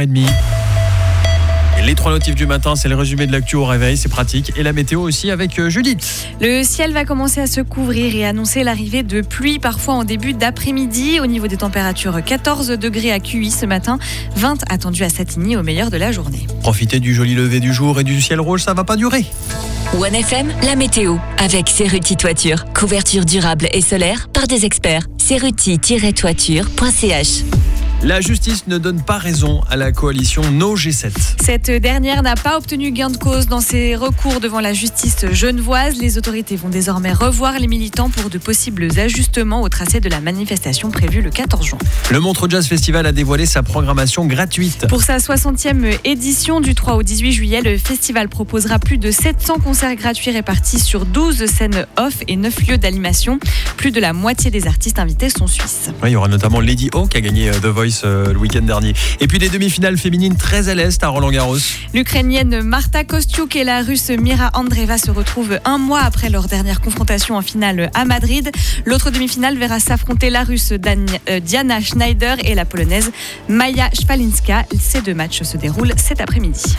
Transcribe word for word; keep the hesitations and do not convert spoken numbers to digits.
trente. Les trois notifs du matin, c'est le résumé de l'actu au réveil, c'est pratique. Et la météo aussi avec Judith. Le ciel va commencer à se couvrir et annoncer l'arrivée de pluie, parfois en début d'après-midi. Au niveau des températures, quatorze degrés à Cuy ce matin, vingt attendus à Satigny au meilleur de la journée. Profitez du joli lever du jour et du ciel rouge, ça va pas durer. One F M, la météo, avec Cerruti Toiture. Couverture durable et solaire par des experts. cerruti tiret toiture point c h. La justice ne donne pas raison à la coalition No G sept. Cette dernière n'a pas obtenu gain de cause dans ses recours devant la justice genevoise. Les autorités vont désormais revoir les militants pour de possibles ajustements au tracé de la manifestation prévue le quatorze juin. Le Montreux Jazz Festival a dévoilé sa programmation gratuite. Pour sa soixantième édition du trois au dix-huit juillet, le festival proposera plus de sept cents concerts gratuits répartis sur douze scènes off et neuf lieux d'animation. Plus de la moitié des artistes invités sont suisses. Ouais, il y aura notamment Lady O qui a gagné The Voice le week-end dernier. Et puis des demi-finales féminines très à l'est à Roland-Garros. L'Ukrainienne Marta Kostyuk et la Russe Mira Andreeva se retrouvent un mois après leur dernière confrontation en finale à Madrid. L'autre demi-finale verra s'affronter la Russe Diana Schneider et la Polonaise Maja Szwalinska. Ces deux matchs se déroulent cet après-midi.